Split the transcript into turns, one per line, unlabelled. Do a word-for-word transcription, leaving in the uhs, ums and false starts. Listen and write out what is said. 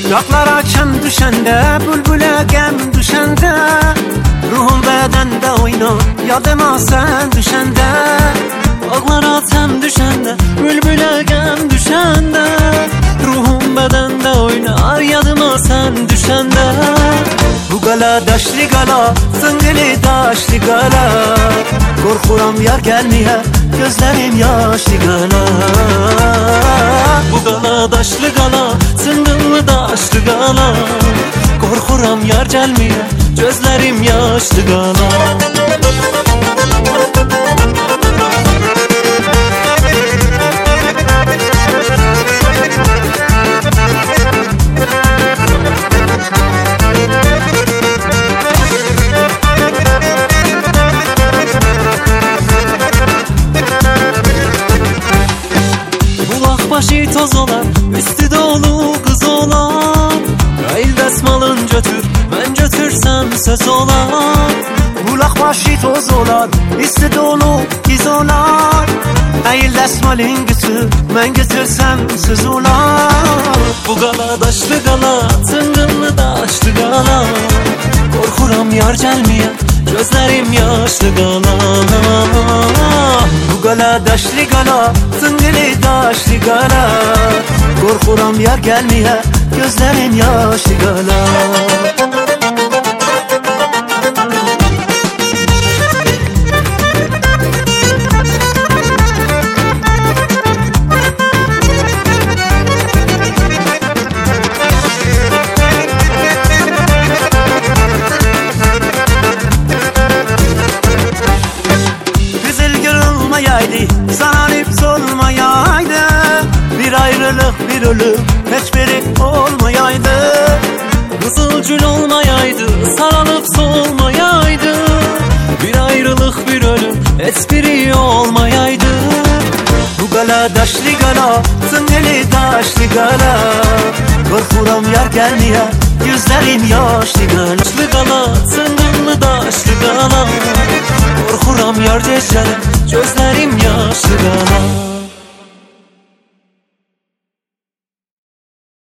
Dağlara çəm düşəndə, bülbülə qəm düşəndə, ruhum bədəndə oynar, yadıma sən düşəndə.
Dağlara çəm düşəndə, bülbülə qəm düşəndə, ruhum bədəndə oynar, yadıma sən düşəndə.
Bu qala daşlı qala, zıngılı daşlı qala, qorxuram yar gəlməyə, gözlərim yaşlı qala.
Bu qala daşlı qala, zıngılı daşlı qala, qorxuram yar gəlməyə, gözlərim yaşlı qala. Başı toz olar, üstü dolu kız olar. Qayıl dəsmalın götür, mən götürsəm söz olar.
Bulaq başı toz olar, üstü dolu kız olar. Qayıl dəsmalın götür, mən götürsəm söz olar.
Bu qala daşlı qala, zıngıllı daşlı qala, qorxuram yar gəlməyə, gözlərim yaşlı qala.
Bu qala daşlı qala, zıngılı daşlı qala, qorxuram yar gəlməyə, gözlərim yaşlı qala. Sananıp solmayaydı, bir ayrılık bir ölüm hiçbiri olmayaydı.
Kızılgül olmayaydı, sarılıp solmayaydı, bir ayrılık bir ölüm hiçbiri olmayaydı.
Bu qala daşlı qala, zıngılı daşlı qala, qorxuram yar gəlməyə, gözlərim yaşlı qala.
Daşlı qala, zıngılı daşlı qala, qorxuram yar gəlməyə, gözlərim yaşlı qala.